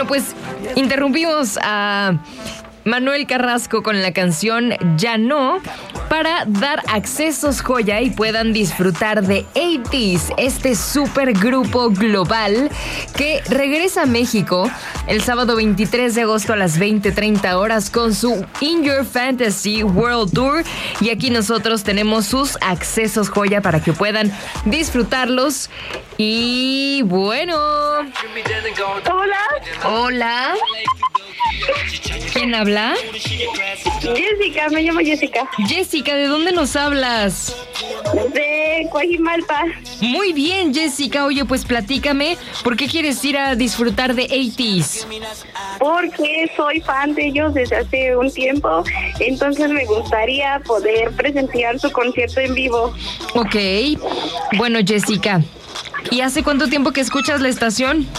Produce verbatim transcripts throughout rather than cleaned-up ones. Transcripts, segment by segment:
pues interrumpimos a Manuel Carrasco con la canción Ya No para dar accesos joya y puedan disfrutar de ochenta, este super grupo global que regresa a México el sábado veintitrés de agosto a las veinte treinta horas con su In Your Fantasy World Tour, y aquí nosotros tenemos sus accesos joya para que puedan disfrutarlos. Y bueno, Hola, hola, ¿quién habla? Jessica, me llamo Jessica, Jessica, ¿de dónde nos hablas? de Coajimalpa. Muy bien, Jessica. Oye, pues platícame, ¿por qué quieres ir a disfrutar de ochenta? Porque soy fan de ellos desde hace un tiempo, entonces me gustaría poder presenciar su concierto en vivo. Ok, bueno, Jessica, ¿y hace cuánto tiempo que escuchas la estación?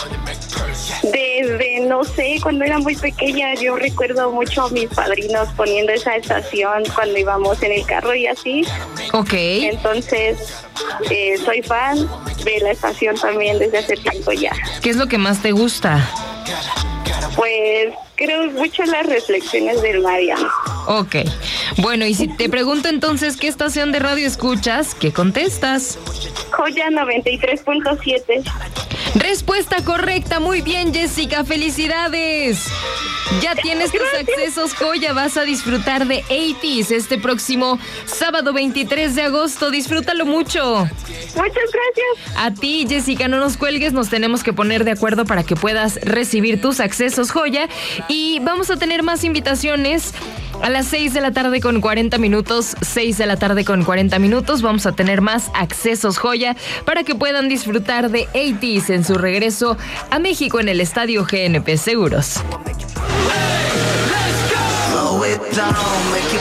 Desde, no sé, cuando era muy pequeña, yo recuerdo mucho a mis padrinos poniendo esa estación cuando íbamos en el carro y así. Ok, Entonces, eh, soy fan de la estación también desde hace tiempo ya. ¿qué es lo que más te gusta? Pues creo mucho en las reflexiones del Mariano. Ok, bueno, y si te pregunto entonces qué estación de radio escuchas, ¿qué contestas? Joya noventa y tres punto siete. Respuesta correcta, muy bien, Jessica, felicidades. Ya tienes tus accesos joya, vas a disfrutar de ochenta este próximo sábado veintitrés de agosto, disfrútalo mucho. Muchas gracias. A ti, Jessica, no nos cuelgues, nos tenemos que poner de acuerdo para que puedas recibir tus accesos joya, y vamos a tener más invitaciones. A las seis de la tarde con cuarenta minutos, seis de la tarde con cuarenta minutos, vamos a tener más accesos joya para que puedan disfrutar de ochenta en su regreso a México en el Estadio G N P Seguros.